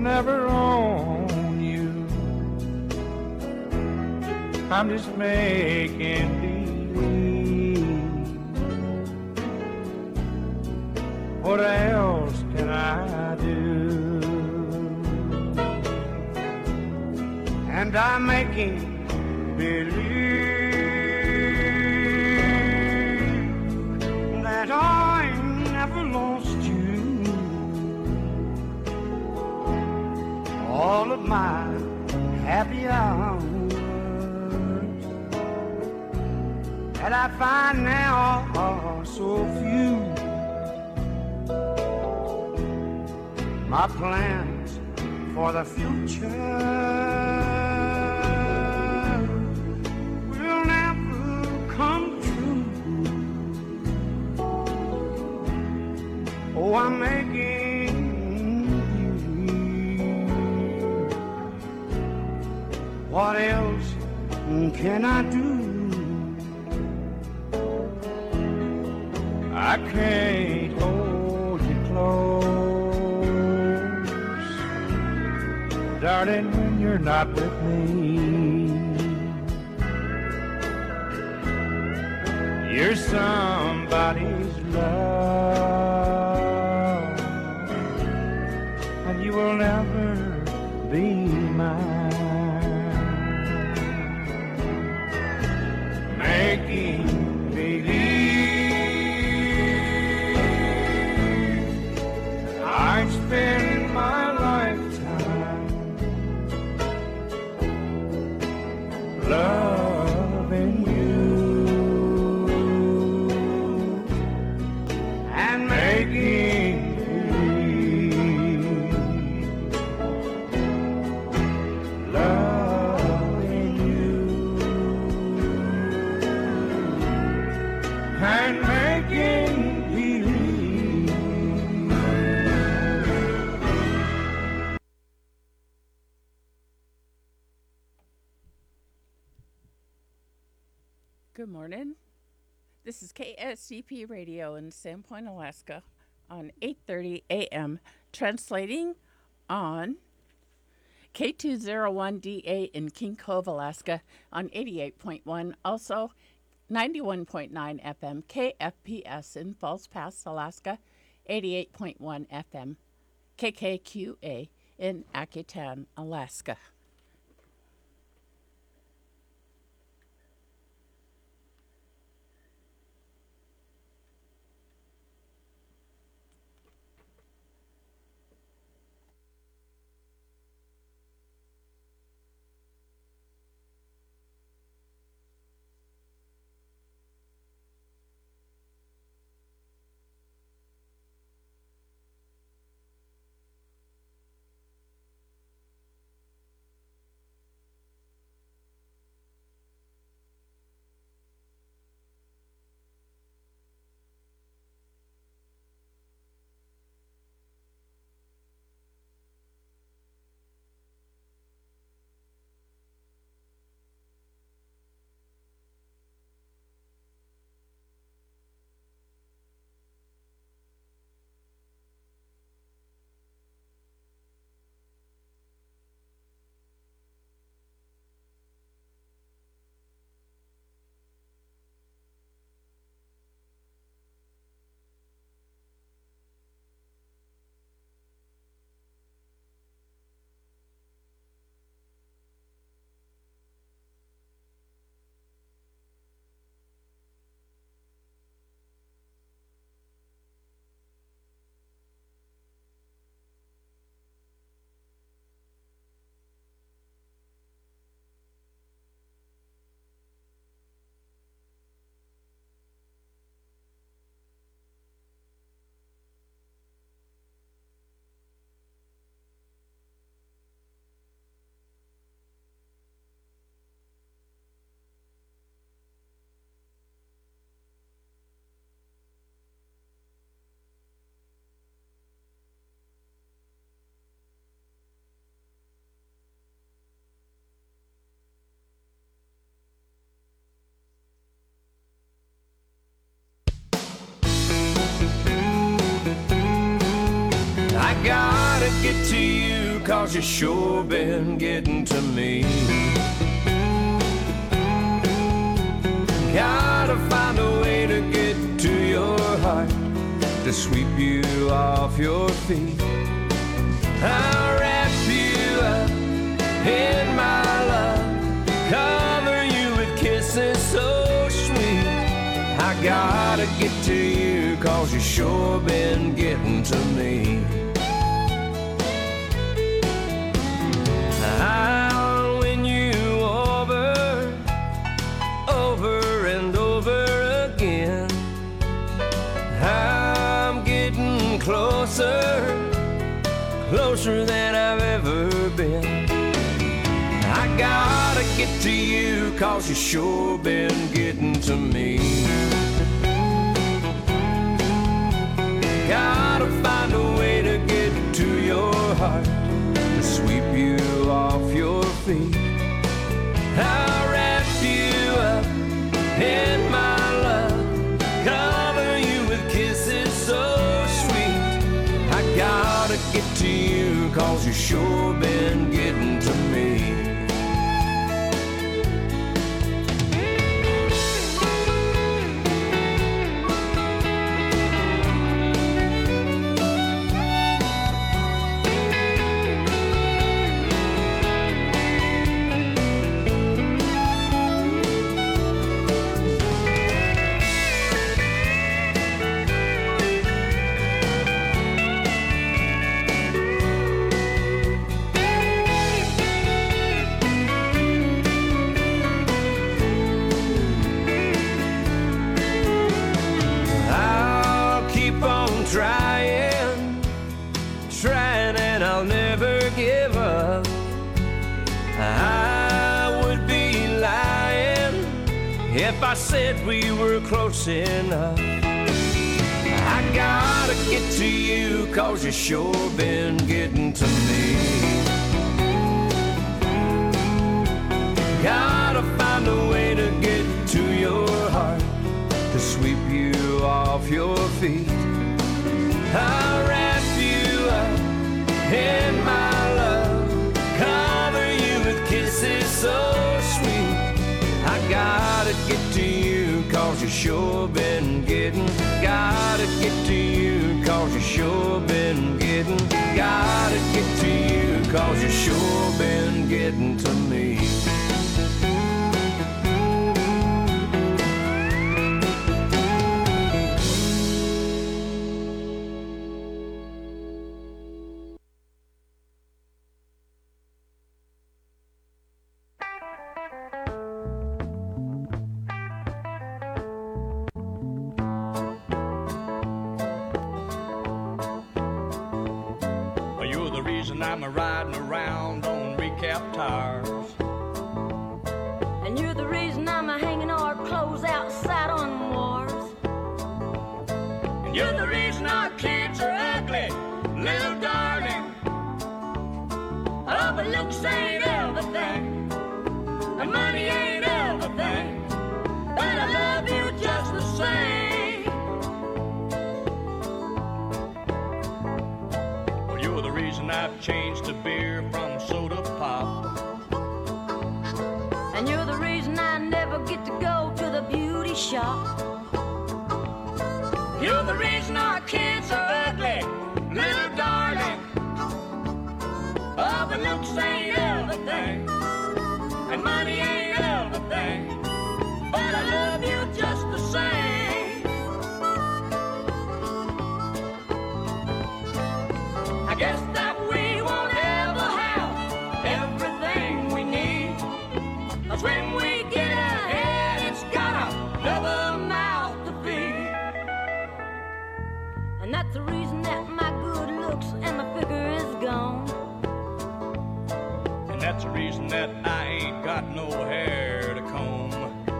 never own you. I'm just making believe. What else can I do? And I'm making believe that I never lost you. All of my happy hours that I find now are so few. My plans for the future will never come true. Oh, I'm making believe. What else can I do? I can't hold you close, darling, when you're not with me. You're somebody's love, and you will never be mine. Making believe I'd spend my lifetime loving you and making believe loving you and making believe. Good morning. This is KSCP Radio in Sandpoint, Alaska on 8:30 a.m. translating on K201DA in King Cove, Alaska on 88.1, also 91.9 FM KFPS in Falls Pass, Alaska, 88.1 FM KKQA in Akutan, Alaska. 'cause you sure been getting to me. Gotta find a way to get to your heart, to sweep you off your feet. I'll wrap you up in my love, cover you with kisses so sweet. I gotta get to you 'cause you sure been getting to me. I'll win you over, over and over again. I'm getting closer, closer than I've ever been. I gotta get to you 'cause you sure been getting to me. Gotta find a way to get to your heart, to sweep you off your feet. I'll wrap you up in my love, cover you with kisses so sweet. I gotta get to you 'cause you sure been getting to me. Trying and I'll never give up. I would be lying if I said we were close enough. I gotta get to you 'cause you sure been getting to me. Gotta find a way to get to your heart, to sweep you off your feet. I'll wrap you up in my love, cover you with kisses so sweet. I gotta get to you 'cause you sure been getting. Gotta get to you 'cause you sure been getting. Gotta get to you 'cause you sure been getting to me. I'm riding around on recap tires, and you're the reason I'm hanging our clothes outside on wharves. And you're the reason our kids are ugly, little darling. Oh, but looks ain't everything, and money ain't everything, but I love you just the same. Well, you're the reason I've changed to beer from soda pop, and you're the reason I never get to go to the beauty shop. You're the reason our kids are ugly, little darling. Oh, but looks ain't everything, and money ain't everything, but I love you just the same. I guess that we won't ever have everything we need, 'cause when we get ahead, it's got another mouth to feed. And that's the reason that my good looks and my figure is gone. And that's the reason that I ain't got no hair to comb.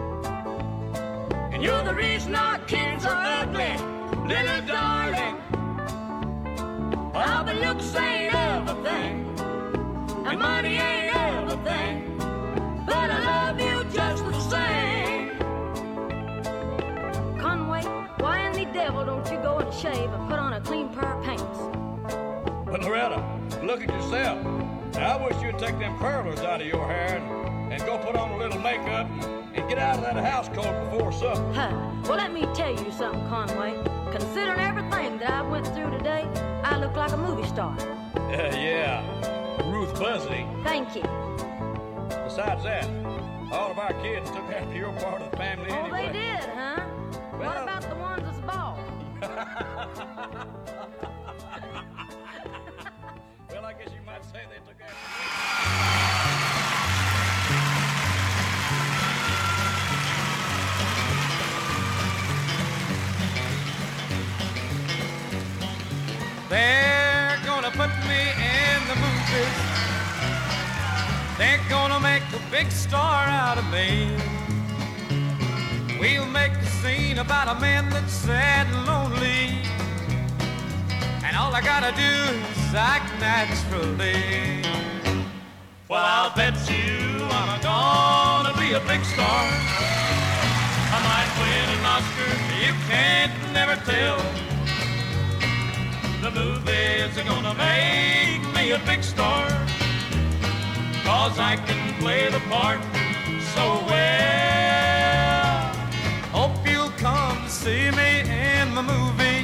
And you're the reason our kids are ugly, little darling. Oh, but looks ain't everything, and money ain't everything, but I love you just the same. Conway, why in the devil don't you go and shave and put on a clean pair of pants? But Loretta, look look at yourself. Now, I wish you'd take them curlers out of your hair and go put on a little makeup and get out of that house coat before supper. Huh. Well, let me tell you something, Conway. Considering everything that I went through today, I look like a movie star. Yeah, Ruth Buzzy. Thank you. Besides that, all of our kids took after your part of the family Oh, anyway. they did, huh? What Well- about the ones that's bald? Well, I guess you might say they took after you. They're gonna put me in the movies. They're gonna make a big star out of me. We'll make a scene about a man that's sad and lonely, and all I gotta do is act naturally. Well, I'll bet you I'm gonna be a big star. I might win an Oscar, you can't never tell. The movies are gonna make me a big star, 'cause I can play the part so well. Hope you'll come to see me in my movie,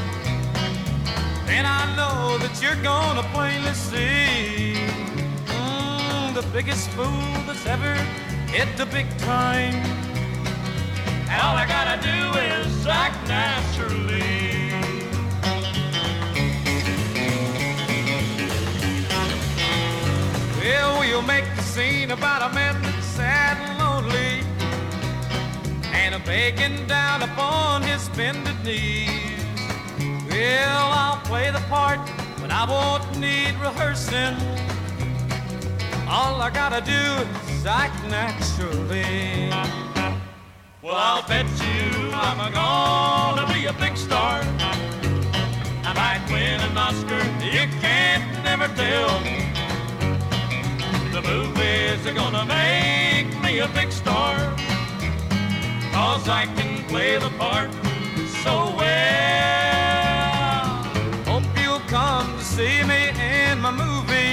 and I know that you're gonna plainly see the biggest fool that's ever hit the big time. And all I gotta do is act naturally. Well, we'll make a scene about a man that's sad and lonely, and a begging down upon his bended knees. Well, I'll play the part, but I won't need rehearsing. All I gotta do is act naturally. Well, I'll bet you I'm gonna be a big star. I might win an Oscar, you can't never tell. The movies are gonna make me a big star, 'cause I can play the part so well. Hope you'll come to see me in my movie,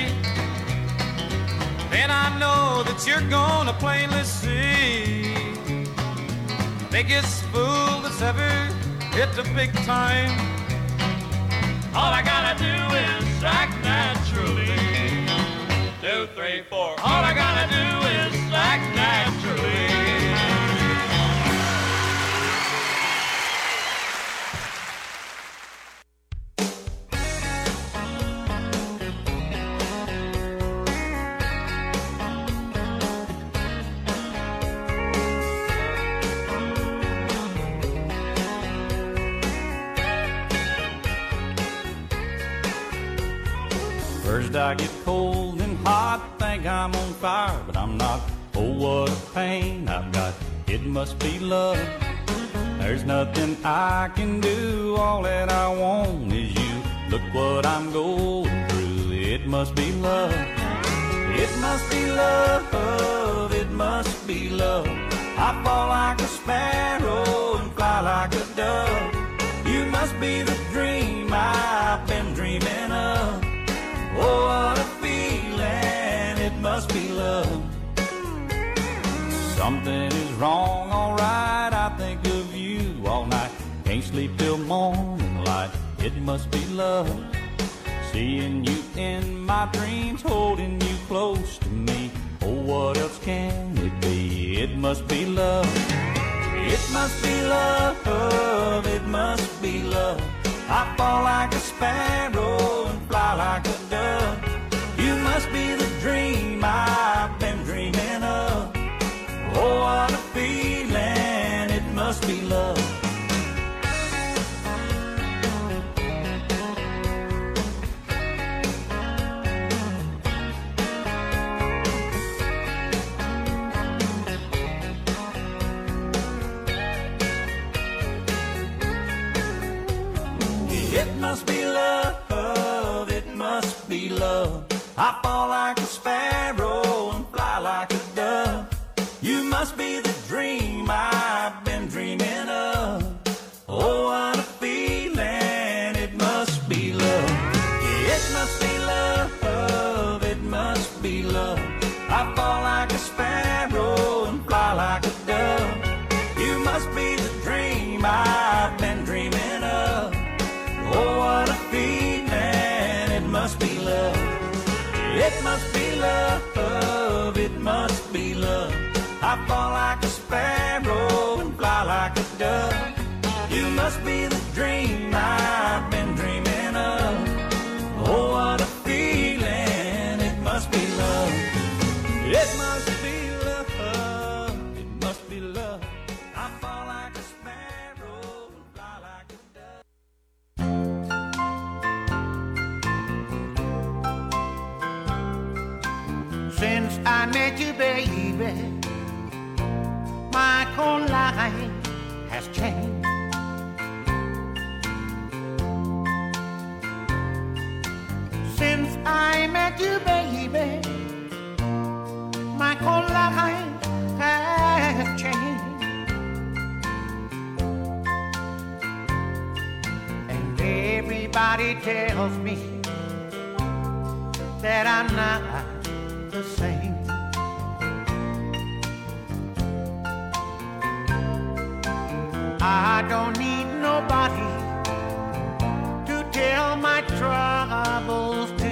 then I know that you're gonna plainly see biggest fool that's ever hit the big time. All I gotta do is act naturally. 2, 3, 4. All I gotta do is act naturally. First I get cold and hot, think I'm on fire, but I'm not. Oh, what a pain I've got, it must be love. There's nothing I can do, all that I want is you. Look what I'm going through, it must be love. It must be love, it must be love. I fall like a sparrow and fly like a dove. You must be the dream I've been dreaming of. Oh, what a feeling, it must be love. Something is wrong, alright, I think of you all night. Can't sleep till morning light, it must be love. Seeing you in my dreams, holding you close to me. Oh, what else can it be? It must be love. It must be love, it must be love. I fall like a sparrow and fly like a dove. You must be the dream I've been dreaming of. Oh, what a feeling, it must be love. It must be love, it must be love. I fall like a sparrow and fly like a dove. You must be the dream I've been dreaming of. Oh, what a feeling, it must be love. It must be love. love, it must be love. I fall like a sparrow and fly like a dove. You must be the dream I've been dreaming of. Oh, what a feeling, it must be love. It must be love, it must be love. I fall like a sparrow and fly like a dove. Since I met you, baby, my whole life has changed. Since I met you, baby, my whole life has changed. And everybody tells me that I'm not the same. I don't need nobody to tell my troubles to.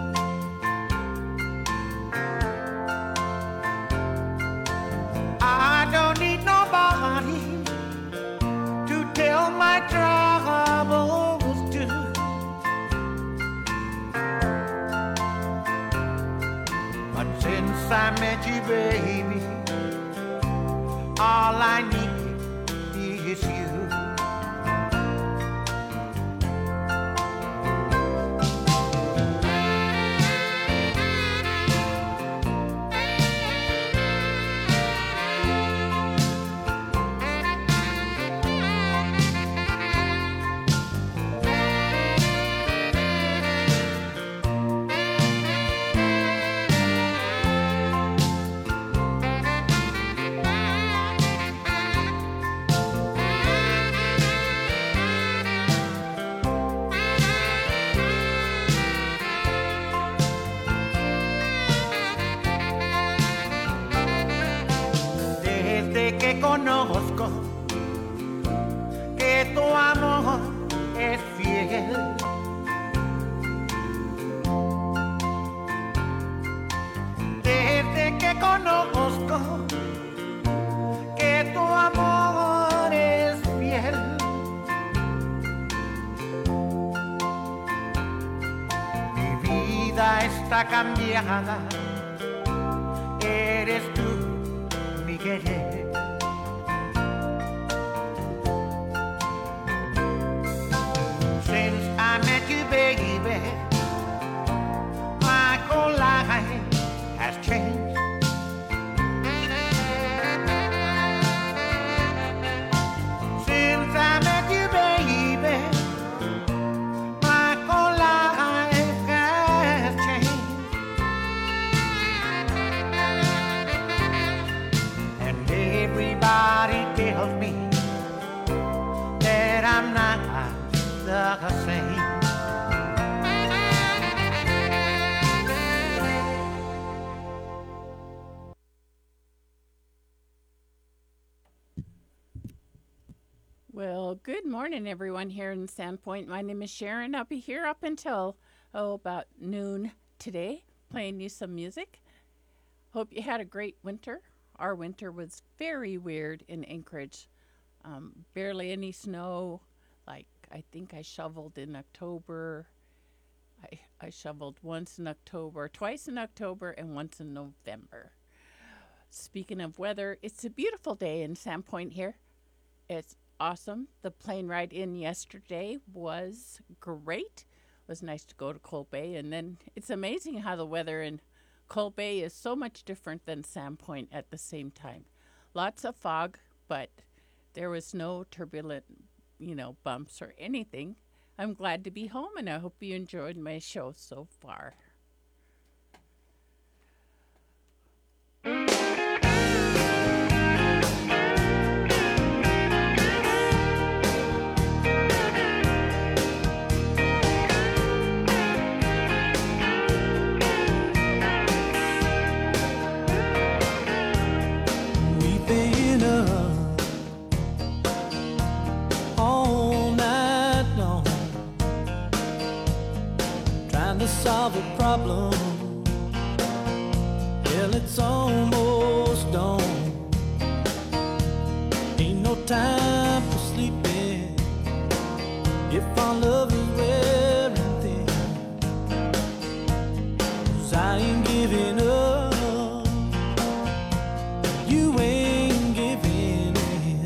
I don't need nobody to tell my troubles to. But since I met you, baby, all I need is you. Que conozco que tu amor es fiel. Desde que conozco que tu amor es fiel. Mi vida está cambiada, eres tú mi querer. Since I met you, baby, my whole life has changed. Since I met you, baby, my whole life has changed. And everybody tells me that I'm not the same. Well, good morning, everyone here in Sandpoint. My name is Sharon. I'll be here up until, about noon today, playing you some music. Hope you had a great winter. Our winter was very weird in Anchorage. Barely any snow. I think I shoveled in October. I shoveled once in October, twice in October, and once in November. Speaking of weather, it's a beautiful day in Sandpoint here. It's awesome. The plane ride in yesterday was great. It was nice to go to Cold Bay. And then it's amazing how the weather in Cold Bay is so much different than Sandpoint at the same time. Lots of fog, but there was no turbulent bumps or anything. I'm glad to be home, and I hope you enjoyed my show so far. We've been up all night long, trying to solve a problem Well, it's almost dawn. Ain't no time for sleeping if our love is wearing thin. 'Cause I ain't giving up, you ain't giving in.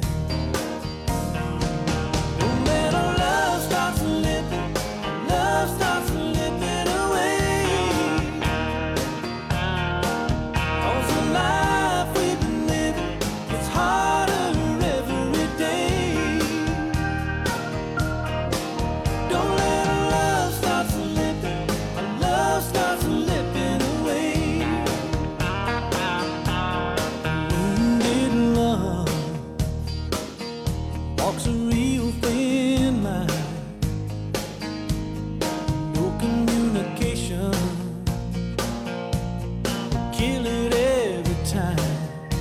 Don't let our love start slipping, love starts slipping away. 'Cause the life we've been living, it's harder every day. Don't let our love start slipping, our love starts slipping away. Wounded love walks a real thin line. No communication, kill it every time.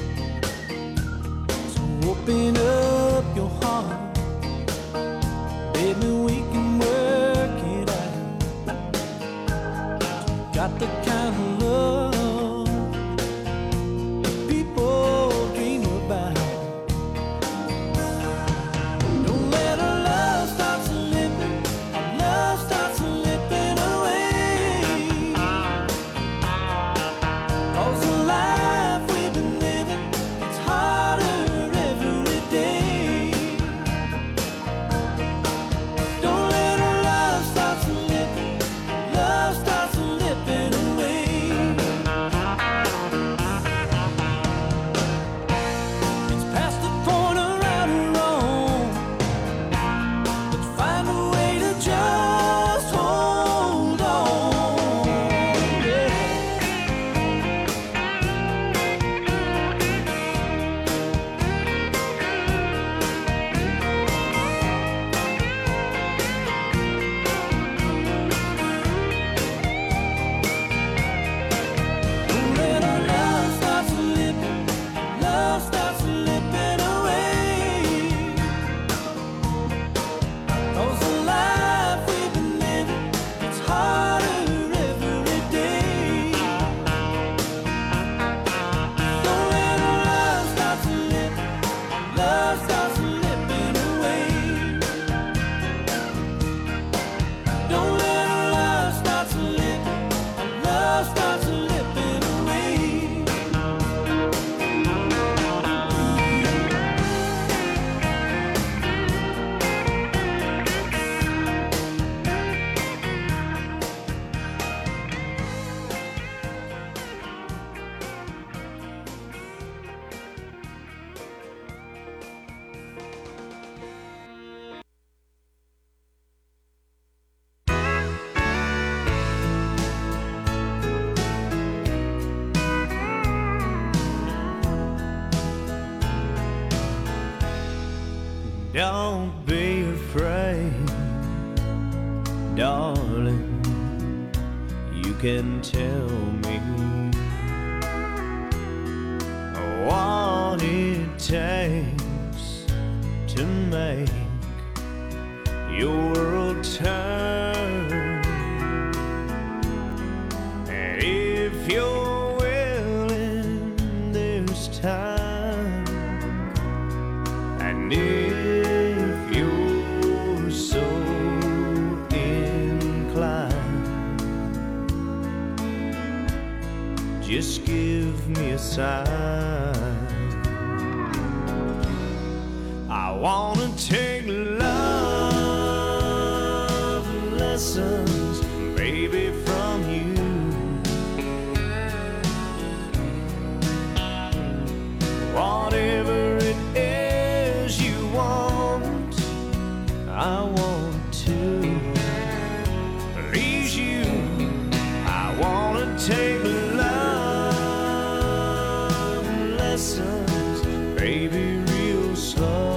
So open up your heart, baby, we can work it out. Got the kind of love that people dream about. Don't let our love start slipping, our love starts slipping away. 'Cause the life we've been living, it's harder every day. Don't let our love start slipping, love starts slipping away. It's past the point of right or wrong. Let's find a way to just hold on. Yeah. Don't let our love start slipping, love starts slipping away. 'Cause the life we've been living, it's harder every day. Don't let our love start slipping, love starts slipping away. Don't let our love start slipping, love starts slipping away. Don't be afraid, darling. You can tell me what it takes to make your world turn. And if you're willing, there's time. And if you're so inclined, just give me a sign. I wanna take love lessons, baby, from you. Whatever it is you want, I want to please you. I wanna take love lessons, baby, real slow.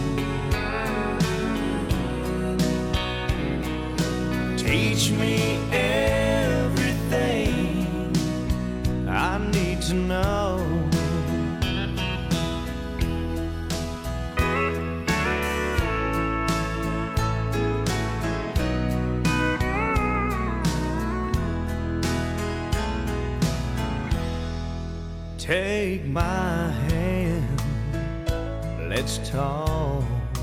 Teach me everything I need to know. Take my hand, let's talk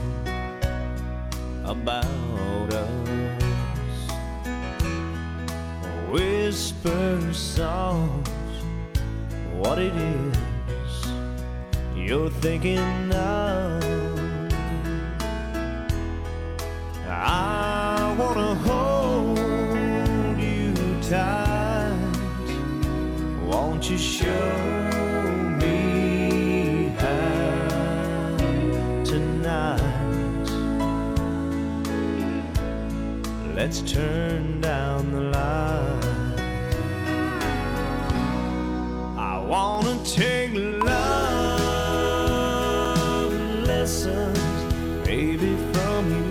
about us. Whisper soft what it is you're thinking of. I wanna hold you tight. Won't you show me how tonight? Let's turn down the light. I wanna take love lessons, baby, from you.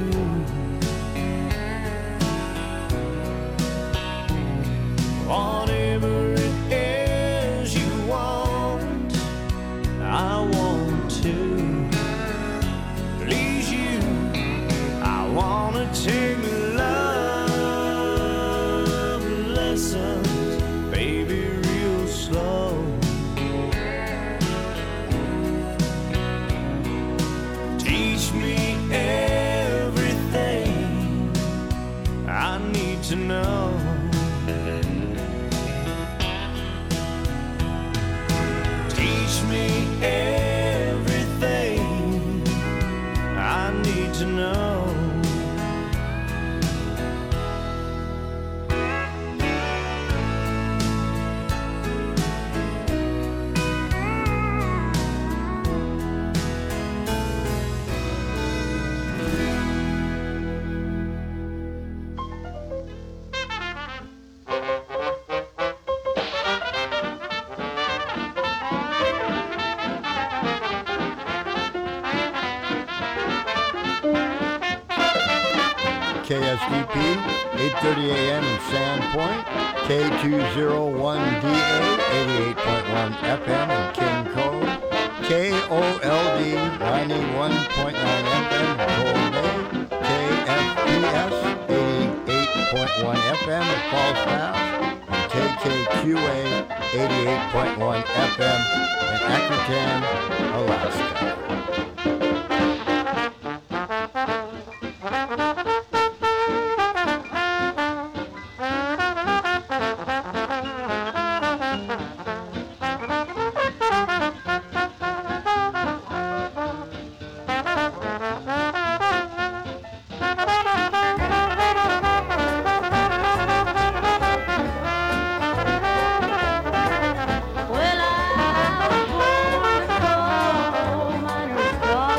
Whatever it is you want, I want to please you. I wanna take love lessons, baby, real slow. Teach me everything I need to know. Teach me everything I need to know. KSDP, 8:30 a.m. in Sandpoint, K201DA, 88.1 FM in King Cove, KOLD, 91.9 FM in Cold Bay, KFPS, 88.1 FM in Falls Pass, and KKQA, 88.1 FM in Ackerton, Alaska. Well, I was born a coal miner's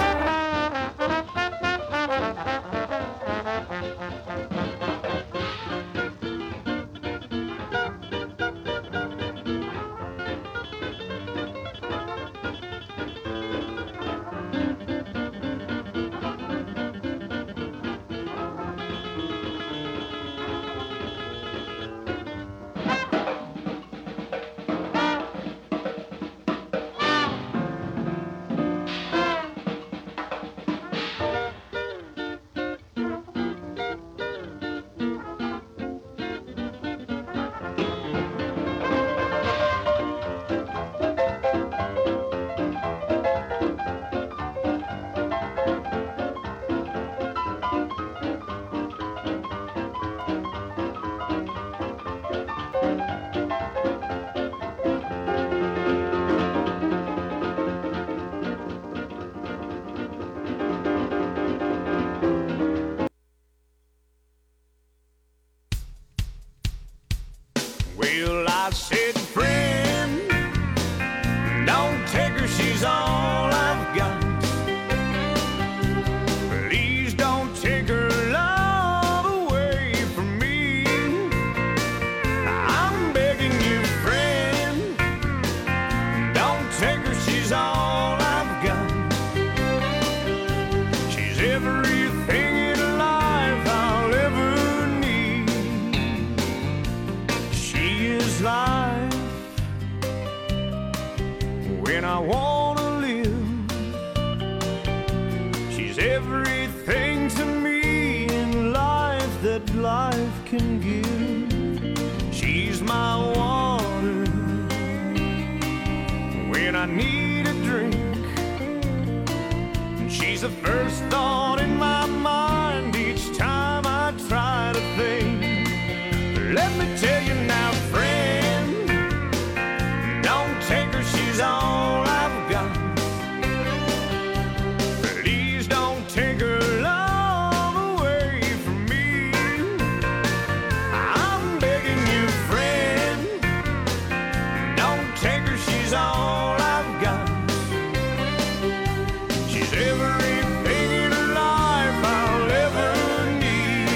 Well, I said, friend, don't take her, she's all I've got. Please don't take her love away from me. I'm begging you, friend, don't take her, she's all I've got. She's everything in life I'll ever need. She is life when I wanna live. She's everything to me in life that life can give. She's my water I need a drink. And she's the first thought in my mind each time I try to think. Let me tell you now, friend, don't take her, she's all I've got. Please don't take her love away from me. I'm begging you, friend, don't take her, she's all I've got. She's everything in life I'll ever need.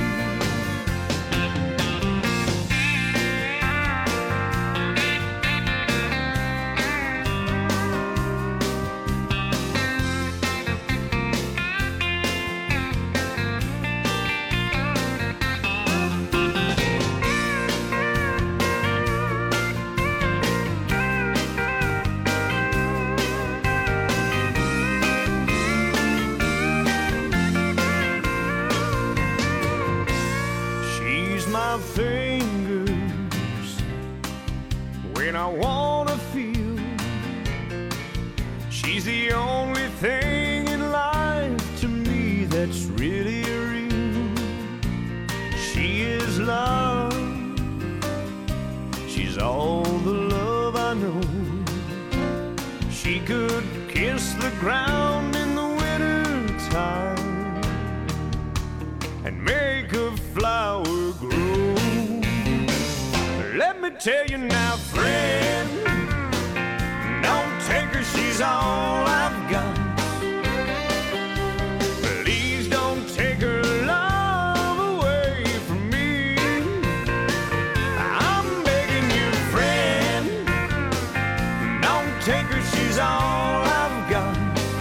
She's my fingers when I wanna feel. She's the only thing in life to me that's really real. She is love. She's all the love I know. She could kiss the ground in the winter time and make a flower grow. Let me tell you now, friend, don't take her, she's all I've got. Please don't take her love away from me. I'm begging you, friend, don't take her, she's all I've got.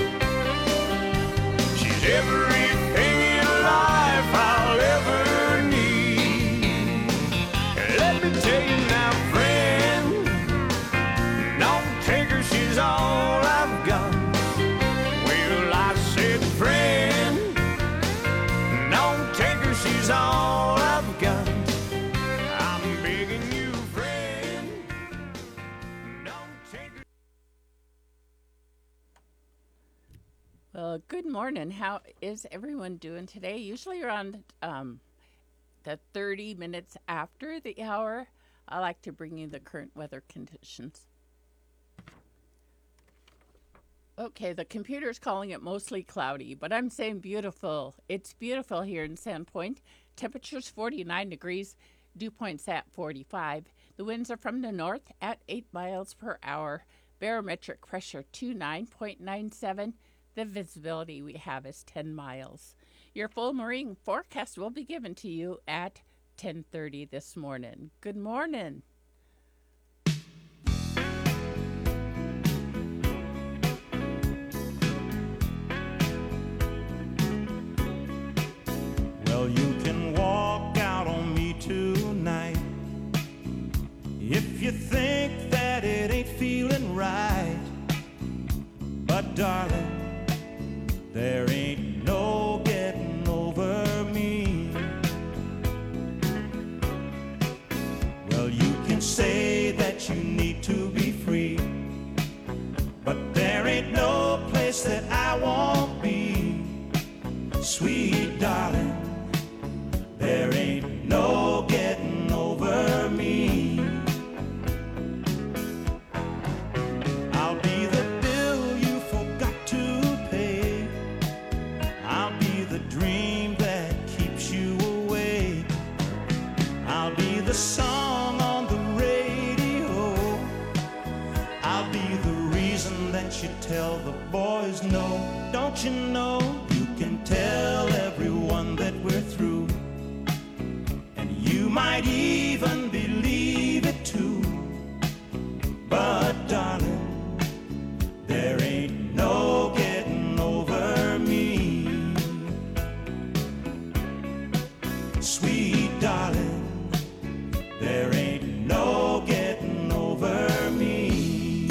She's everything in life I'll ever need. Let me tell you now, friend, don't take her, she's all I've got. Well, I said, friend, don't take her, she's all I've got. I'm begging you, friend, don't take her. Well, good morning. How is everyone doing today? Usually around the 30 minutes after the hour, I like to bring you the current weather conditions. Okay, the computer's calling it mostly cloudy, but I'm saying beautiful. It's beautiful here in Sandpoint. Temperature's 49 degrees, dew point's at 45. The winds are from the north at 8 miles per hour. Barometric pressure 29.97. The visibility we have is 10 miles. Your full marine forecast will be given to you at 10:30 this morning. Good morning. Well, you can walk out on me tonight if you think that it ain't feeling right. But darling, there ain't no getting over me. Well, you can say that you need to be free, but there ain't no place that I won't be. Sweet darling, there ain't no getting over me. I'll be the bill you forgot to pay. I'll be the dream that keeps you awake. I'll be the song on the radio. I'll be the reason that you tell the boys no. Don't you know you can tell everyone that we're through, and you might even believe it too. But darling, there ain't no getting over me. Sweet darling, there ain't no getting over me.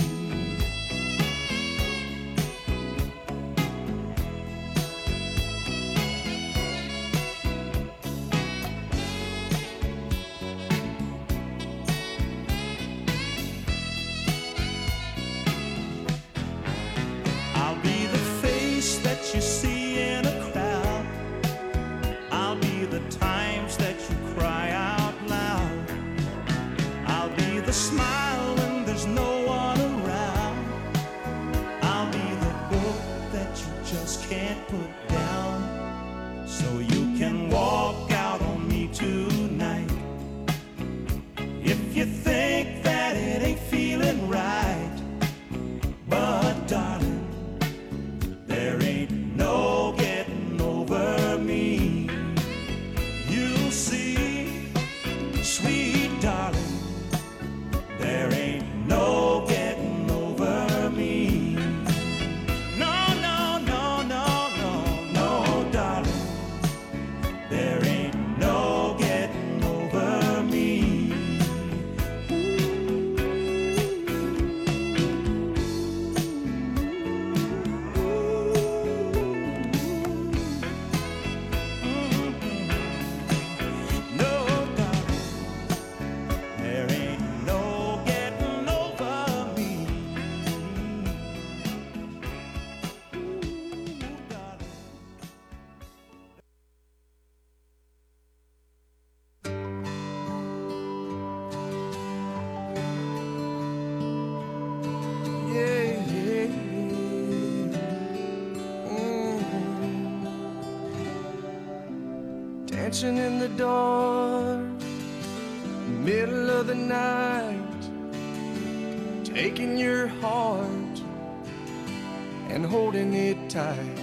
smile when there's no one around. I'll be the book that you just can't put down, so you can walk out on me tonight. If you think that it ain't feeling right, but darling, there ain't no getting over me. You'll see, sweet darling, there ain't no getting over me. No, no, no, no, no, no, darling, there ain't no getting over me. No, darling, there ain't no getting over me. Darling. Yeah, yeah, yeah. Dancing in the dark, middle of the night, taking your heart and holding it tight.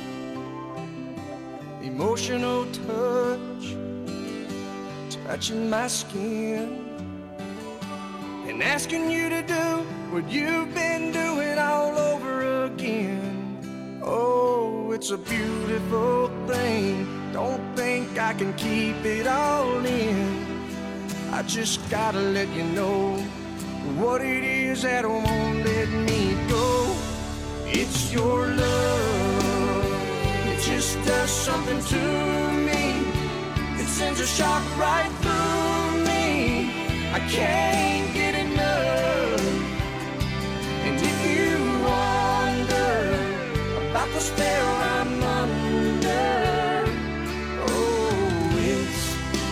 Emotional touch, touching my skin, and asking you to do what you've been doing all over again. Oh, it's a beautiful thing. Don't think I can keep it all in. I just gotta let you know what it is that won't let me go. It's your love. It just does something to me. It sends a shock right through me. I can't get enough. And if you wonder about the spell I'm under, oh, it's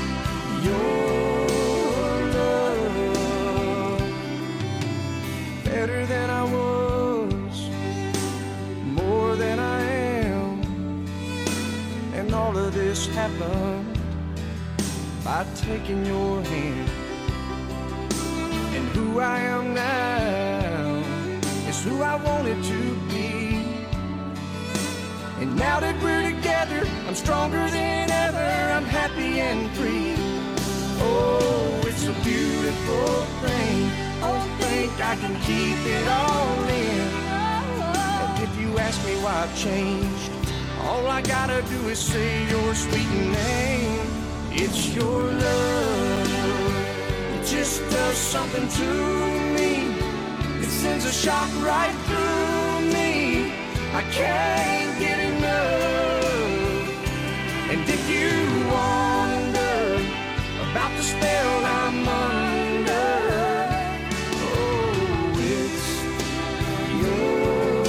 your love. Better than I was, more than I am. And all of this happened by taking your hand. And who I am now is who I wanted to be. And now that we're together, I'm stronger than ever. I'm happy and free. Oh, it's a beautiful thing. Don't think I can keep it all in. And if you ask me why I've changed, all I gotta do is say your sweet name. It's your love. It just does something to me. It sends a shock right through me. I can't get enough. And if you wonder about the spell I'm under, oh, it's your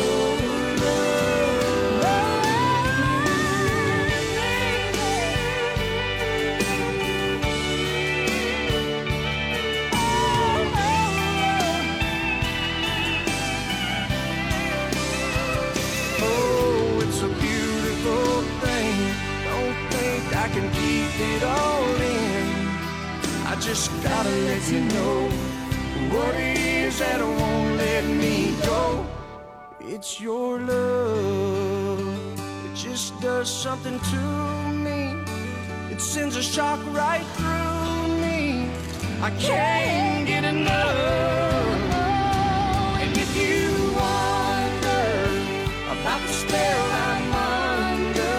I can keep it all in. I just gotta let you know what it is that won't let me go. It's your love. It just does something to me. It sends a shock right through me. I can't get enough. And if you wonder about the spell I'm under,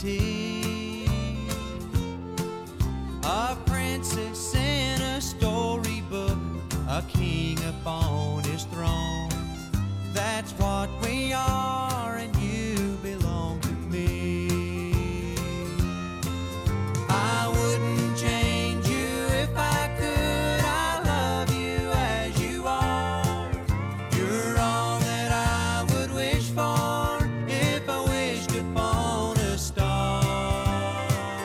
reality. A princess in a storybook, a king upon his throne. That's what we are, and you belong to me. I wouldn't change you if I could. I love you as you are. You're all that I would wish for if I wished upon a star.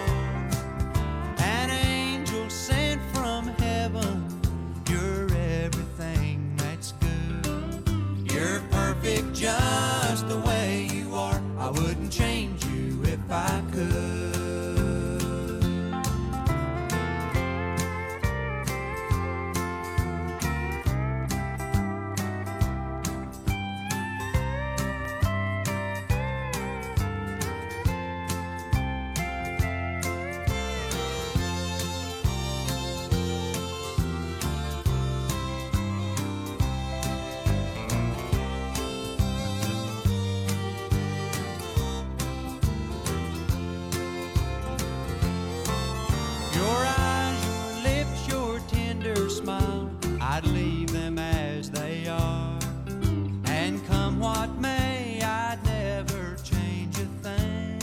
An angel sent from heaven. You're everything that's good. You're perfect just the way you are. I wouldn't change you if I could. Your eyes, your lips, your tender smile, I'd leave them as they are. And come what may, I'd never change a thing.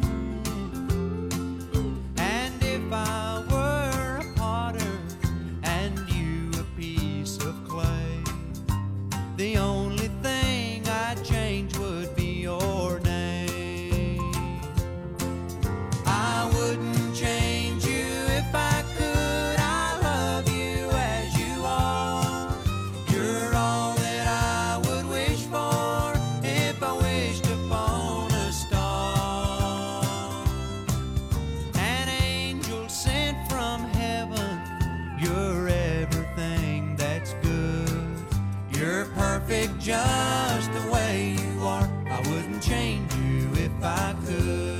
And if I were a potter and you a piece of clay, the only thing I'd change would be your name. I wouldn't change you if I could. I love you as you are. You're all that I would wish for if I wished upon a star. An angel sent from heaven. You're everything that's good. You're perfect just the way you are. I wouldn't change you if I could.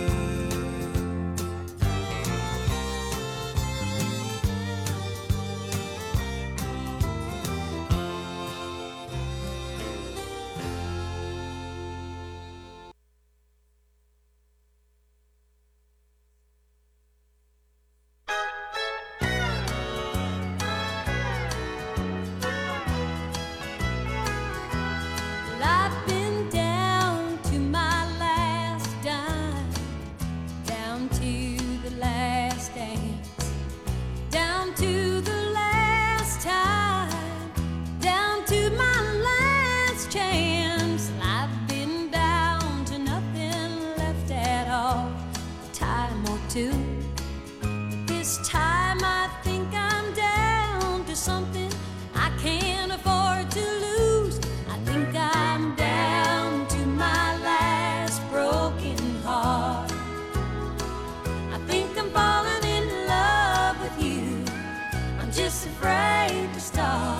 Well, I've been down to my last dime, down to the last dance, down to the last time, down to my last chance. And I've been down to nothing left at all, a time or two. But this time I think I'm down to something I can't afford to lose. I think I'm down to my last broken heart. I think I'm falling in love with you. I'm just afraid to start.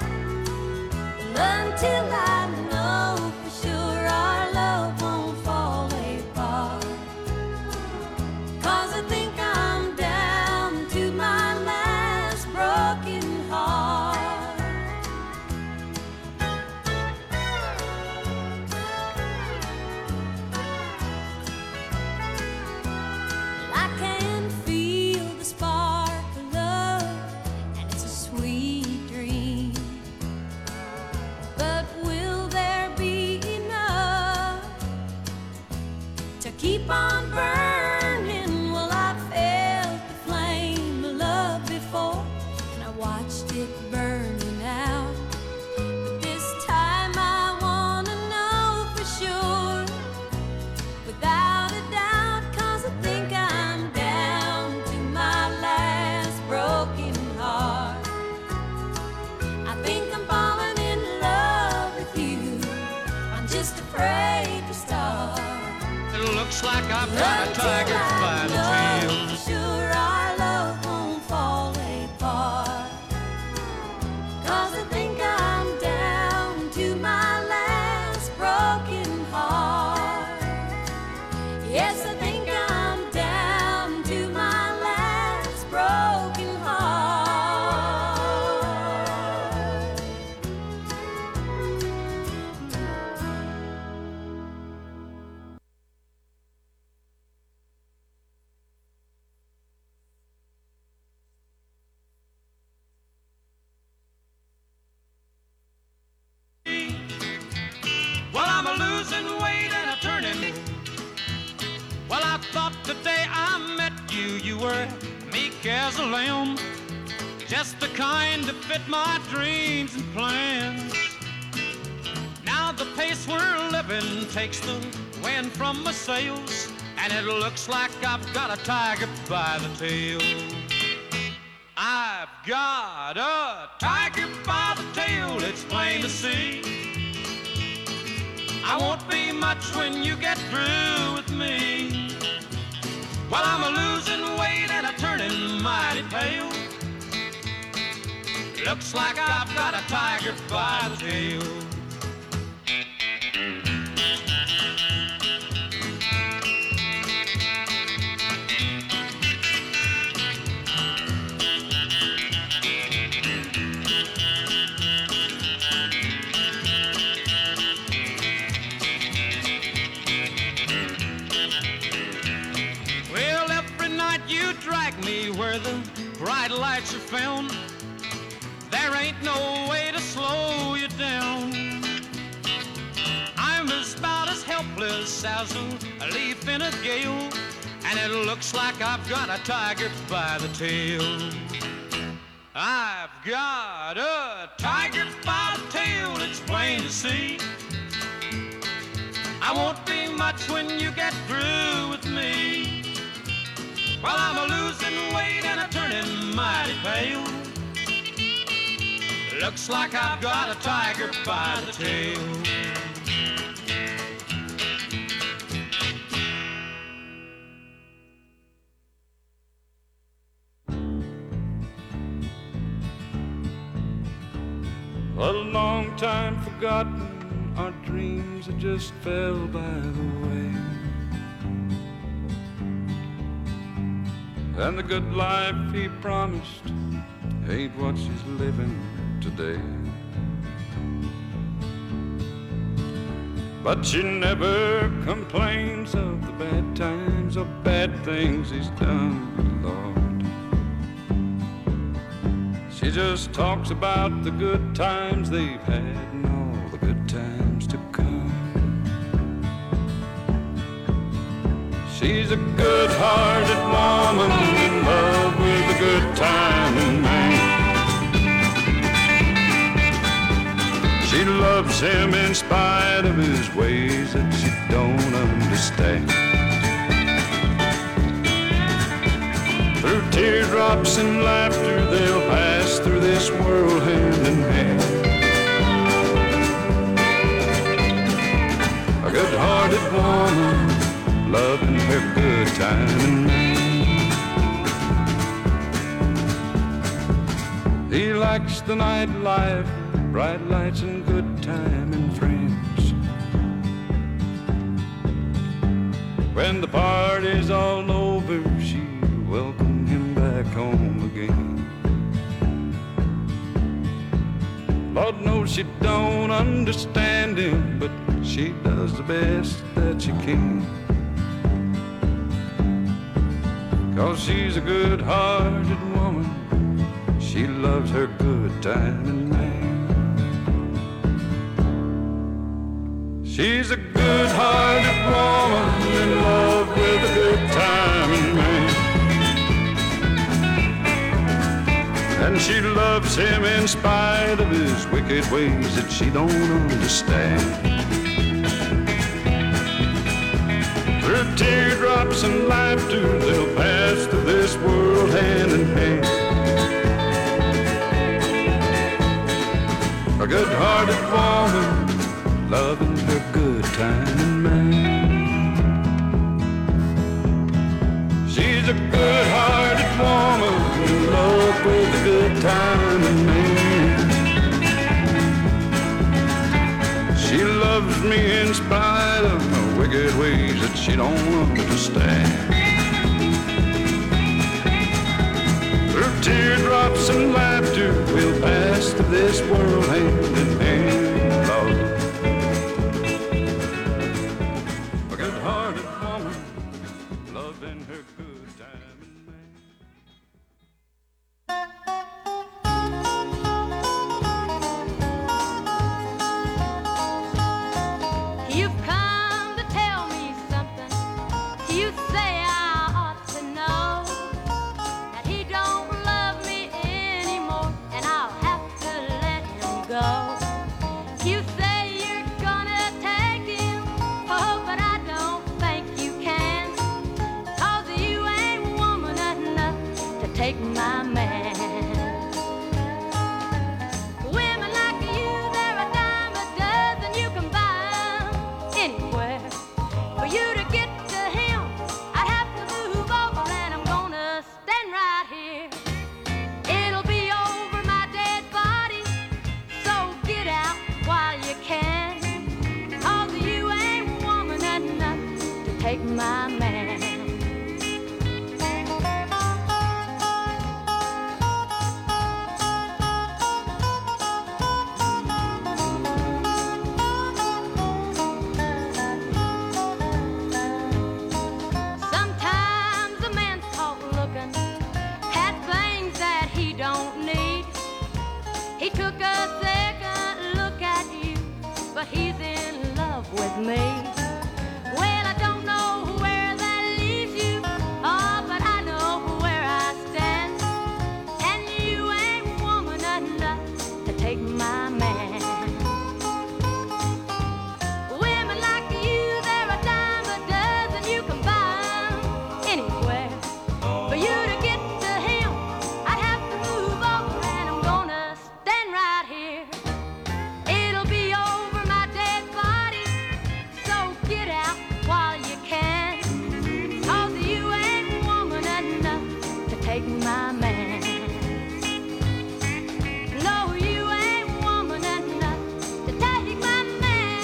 Well, until I know for sure our love won't fall apart. 'Cause I think I'm down to my last broken heart. I can feel the spark of love, and it's a sweet dream. But will there be enough to keep on burning? Well, I felt the flame of love before, and I watched it burning out. But this time I wanna know for sure, without a doubt, 'cause I think I'm down to my last broken heart. I think I'm falling in love with you. I'm just afraid to start. It looks like I've got a tiger by the tail. Sure our love won't fall apart. 'Cause I think I'm down to my last broken heart. Yes, I think I'm down to my last broken heart. Well, I'm a losing weight and a turning. Well, I thought the day I met you, you were meek as a lamb, just the kind to fit my dreams and plans. Now the pace we're living takes the wind from my sails, and it looks like I've got a tiger by the tail. I've got a tiger by the tail, it's plain to see. I won't be much when you get through with me. Well, I'm a losing weight and a turning mighty pale. Looks like I've got a tiger by the tail. You drag me where the bright lights are found. There ain't no way to slow you down. I'm about as helpless as a leaf in a gale, and it looks like I've got a tiger by the tail. I've got a tiger by the tail, it's plain to see. I won't be much when you get through with me. Well, I'm a losing weight and a turning mighty pale. Looks like I've got a tiger by the tail. A long time forgotten, our dreams had just fell by the way. And the good life he promised ain't what she's living today. But she never complains of the bad times or bad things he's done, Lord. She just talks about the good times they've had and all the good times to come. She's a good-hearted woman in love with a good-timing man. She loves him in spite of his ways that she don't understand. Through teardrops and laughter they'll pass through this world hand in hand. A good-hearted woman loving her good timing man. He likes the nightlife, bright lights and good time and friends. When the party's all over, she welcome him back home again. Lord knows she don't understand him, but she does the best that she can. 'Cause she's a good-hearted woman, she loves her good timing man. She's a good-hearted woman in love with a good timing man. And she loves him in spite of his wicked ways that she don't understand. Through teardrops and laughter, they'll pass through this world hand in hand. A good-hearted woman, loving her good timing man. She's a good-hearted woman, in love with a good timing man. She loves me in spite of my wicked ways that she don't understand. Through teardrops and laughter, we'll pass through this world hand in hand, Lord. A good-hearted woman, loving her good timing man. You say you're gonna take him, oh, but I don't think you can. 'Cause you ain't woman enough to take my man. Women like you, they're a dime a dozen. You can buy 'em anywhere. For you to get to him, I'd have to move over, and I'm gonna stand right here. It'll be over my dead body, so get out while you can. 'Cause you ain't woman enough to take my man. Sometimes a man's caught looking at things that he don't need. He took a second look at you, but he's in love with me. Well, I don't know where that leaves you, oh, but I know where I stand. And you ain't woman enough to take my man. Women like you, they're a dime a dozen. You can buy 'em anywhere. For you to get to him, I'd have to move over, and I'm gonna stand right here. It'll be over my dead body, so get out while you can. 'Cause you ain't woman enough to take my man. No, you ain't woman enough to take my man.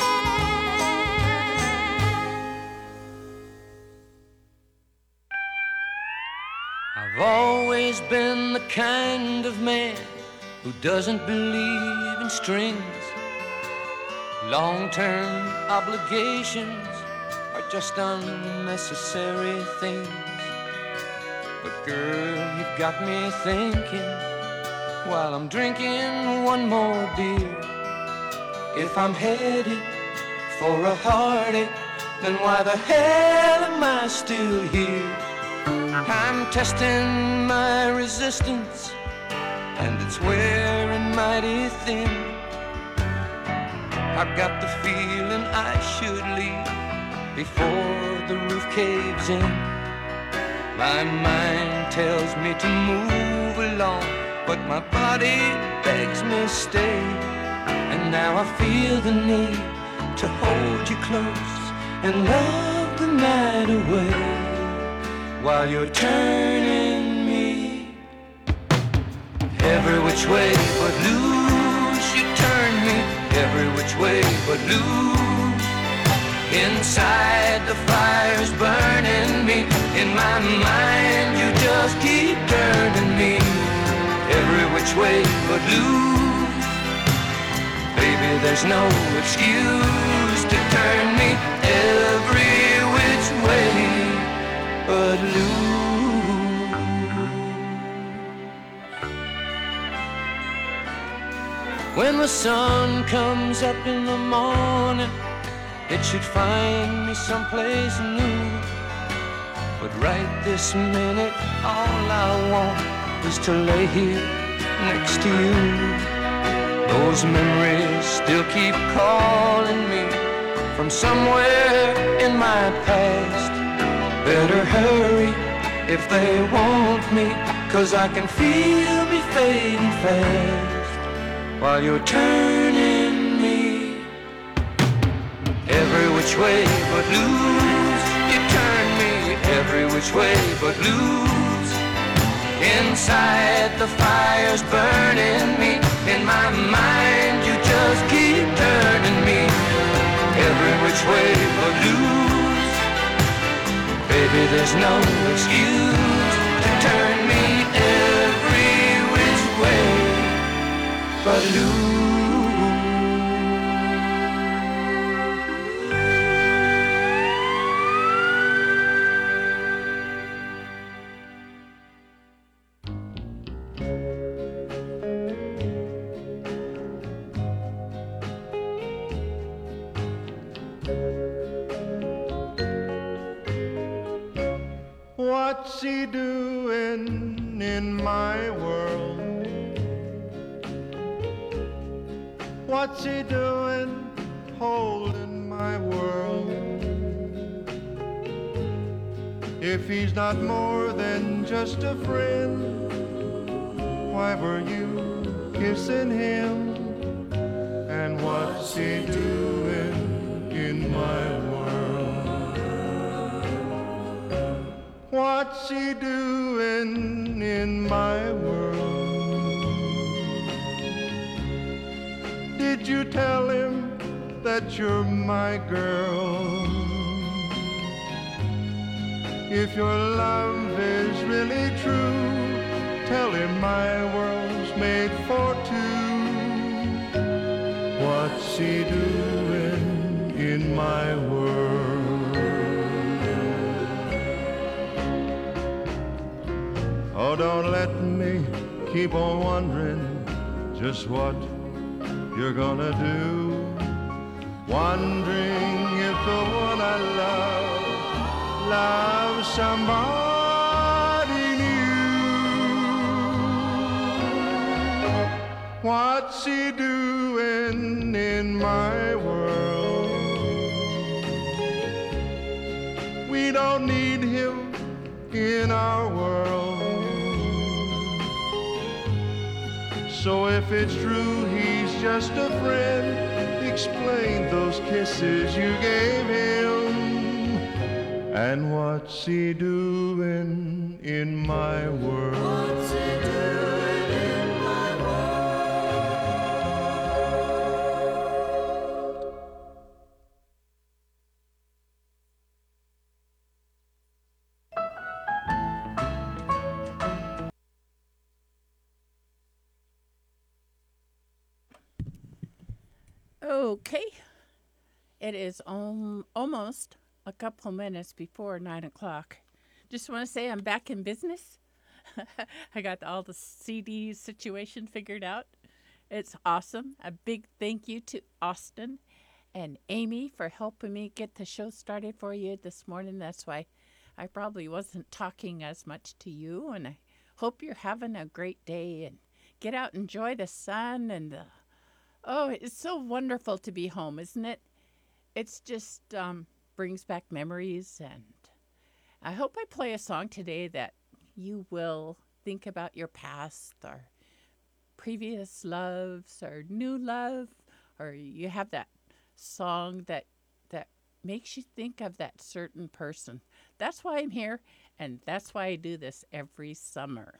I've always been the kind of man who doesn't believe in strings. Long-term obligations are just unnecessary things. But girl, you've got me thinking while I'm drinking one more beer. If I'm headed for a heartache, then why the hell am I still here? I'm testing my resistance, and it's wearing mighty thin. I've got the feeling I should leave before the roof caves in. My mind tells me to move along, but my body begs me stay. And now I feel the need to hold you close and love the night away while you're turning me every which way but loose. You turn me every which way but loose. Inside the fire's burning me. In my mind you just keep turning me every which way but loose. Baby, there's no excuse to turn me every which way but loose. When the sun comes up in the morning, it should find me someplace new. But right this minute, all I want is to lay here next to you. Those memories still keep calling me from somewhere in my past. Better hurry if they want me, 'cause I can feel me fading fast while you're turning me every which way but loose. You turn me every which way but loose. Inside the fire's burning me. In my mind you just keep turning me every which way but loose. Baby, there's no excuse to turn me every which way but loose. What's he doing in my world? What's he doing holding my world? If he's not more than just a friend, why were you kissing him? And what's he doing in my world? What's he doing in my world? Did you tell him that you're my girl? If your love is really true, tell him my world's made for two. What's he doing in my world? Oh, don't let me keep on wondering just what you're gonna do. Wondering if the one I love loves somebody new. What's he doing in my world? We don't need him in our world. So if it's true he's just a friend, explain those kisses you gave him. And what's he doing in my world? What's he doing in my world? Okay. It is almost a couple minutes before 9 o'clock. Just want to say I'm back in business. I got all the CD situation figured out. It's awesome. A big thank you to Austin and Amy for helping me get the show started for you this morning. That's why I probably wasn't talking as much to you, and I hope you're having a great day and get out and enjoy the sun and the... Oh, it's so wonderful to be home, isn't it? It's just brings back memories, and I hope I play a song today that you will think about your past or previous loves or new love, or you have that song that makes you think of that certain person. That's why I'm here, and that's why I do this every summer.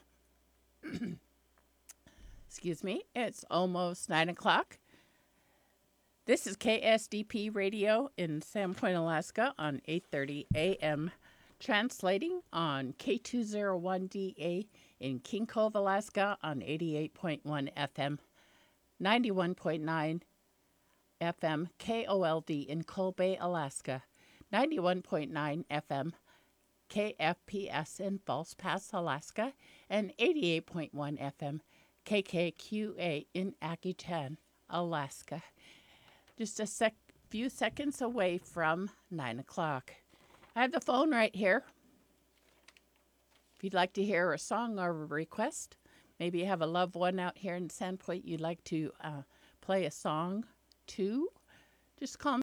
Excuse me, it's almost 9 o'clock. This is KSDP Radio in Sandpoint, Alaska on 8:30 a.m., translating on K201DA in King Cove, Alaska on 88.1 FM, 91.9 FM KOLD in Coal Bay, Alaska, 91.9 FM KFPS in Falls Pass, Alaska, and 88.1 FM KKQA in Accutan, Alaska. Just a few seconds away from 9 o'clock. I have the phone right here. If you'd like to hear a song or a request, maybe you have a loved one out here in Sandpoint you'd like to play a song to, just call me.